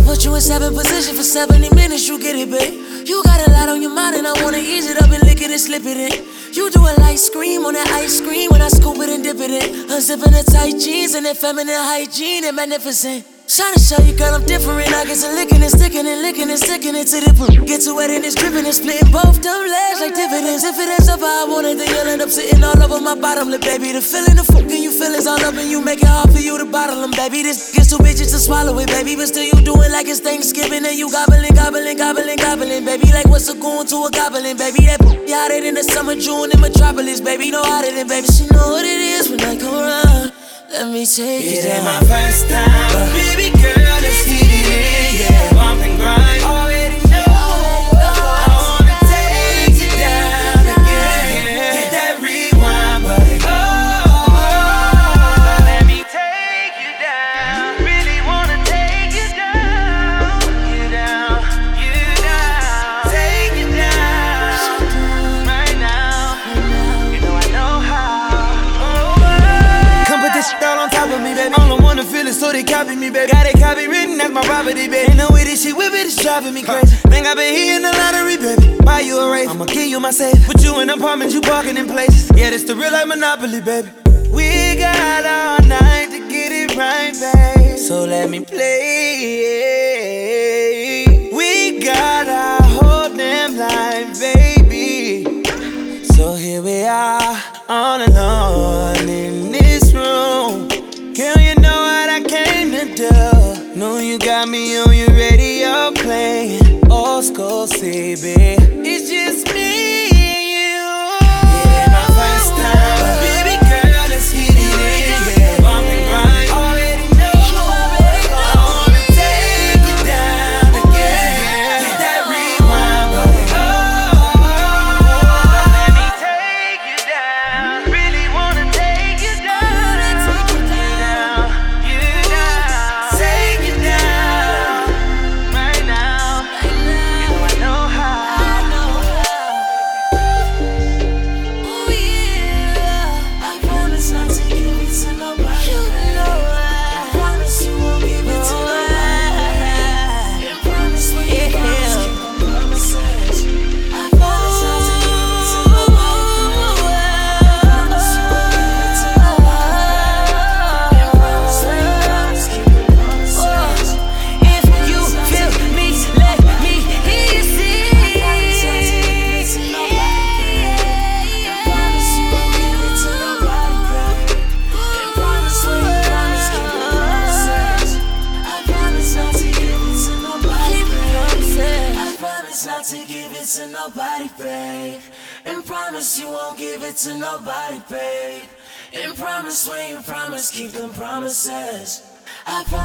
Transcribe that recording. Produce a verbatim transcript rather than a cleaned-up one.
put you in seven position for seventy minutes, you get it, babe. You got a lot on your mind and I wanna ease it up and lick it and slip it in. You do a light scream on that ice cream when I scoop it and dip it in. Unzipping the tight jeans and that feminine hygiene and magnificent. Trying to show you, girl, I'm different. I get to licking and sticking and licking and sticking it to the poop. Get to wet and it's dripping and splitting both them legs like dividends. If it ends up how I want it, then you'll end up sitting all over my bottom lip, baby. The feeling, the fucking you feelings all up and you make it hard for you to bottle them, baby. This gets too bitches to swallow it, baby. But still you doing like it's Thanksgiving and you gobbling, gobbling, gobbling, gobbling, baby. Like what's a goon to a goblin, baby? That poop hotter than the summer June in Metropolis, baby. No hotter than, baby. She know what it is when I come around. Let me take it, it down. It ain't my first time, but baby girl, let's hit it in, yeah. Bump and grind, already know. I wanna take you down again. Hit that rewind button. Oh, let me take you down. Really wanna take you down, you down, you down. Take you down right now. You know I know how. This shit all on top of me, baby. I don't wanna feel it, so they copy me, baby. Got it copywritten, that's my property, baby. Ain't no way this shit whip it, it's driving me crazy. Think I been hitting the lottery, baby. Buy you a race, I'ma give you my safe. Put you in apartments, you parking in places. Yeah, this the real life Monopoly, baby. We got all night to get it right, babe. So let me play. We got our whole damn life, baby. So here we are, all alone in this room. Girl, you know what I came to do. Know you got me on your radio playing old school C B. It's just me and you. It ain't my first time, but baby girl, let's hit it in, yeah. Bump and grind, already know. I wanna take you down again. Hit that rewind button. Oh, let me take you down. Really wanna take you down. Not to give it to nobody, babe. And promise you won't give it to nobody, babe. And promise when you promise, keep them promises. I promise.